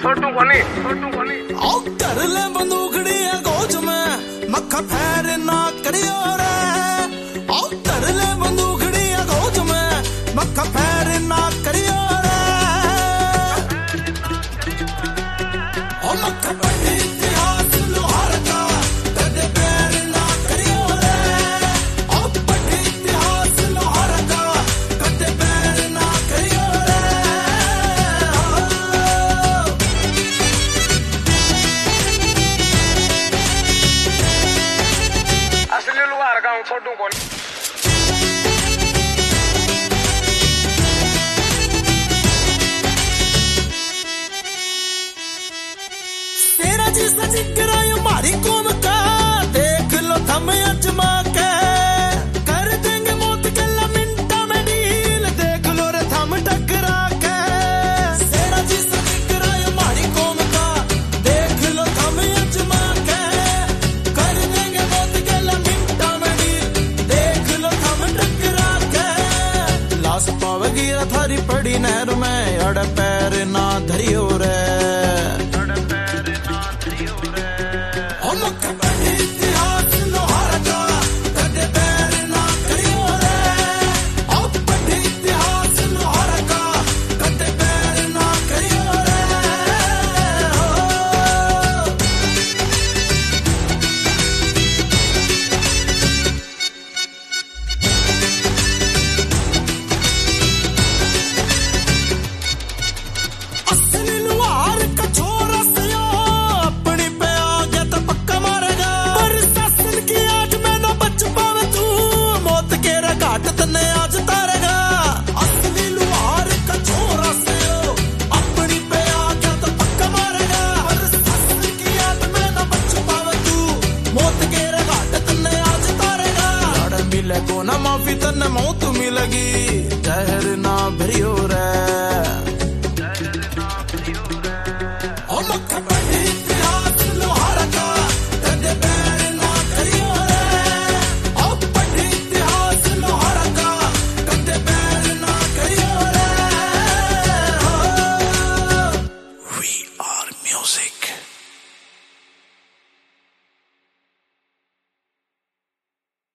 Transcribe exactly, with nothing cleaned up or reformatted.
छोटू कोनी छोटू कोनी आओ कर ले बंदूकड़ी गोज में मक्खा फेर ना करियो रे। आओ कर ले बंदूकड़ी गोज में मक्खा फेर ना करियो रे। ओ मक्खा पढ़ी इतिहास लोहार का कदे पैर ना करियो रे। ओ पढ़ी इतिहास लोहार का कदे पैर ना करियो रे। असली लोहार का छोटू कोनी जिसका जिक्र हमारी कौम का देख लो थम अजमा के कर देंगे मौत के मिनटा में डील देख लो रे थम टकरा के। तेरा जिसका जिक्र हमारी कौम का देख लो थम अजमा के कर देंगे मौत के मिनटा में डील देख लो थम टकरा के। लाश पावेगी थारी पड़ी नहर में अड़ पैर ना धरियो रे। को ना माफी तन्ने मौत मिलेगी जहर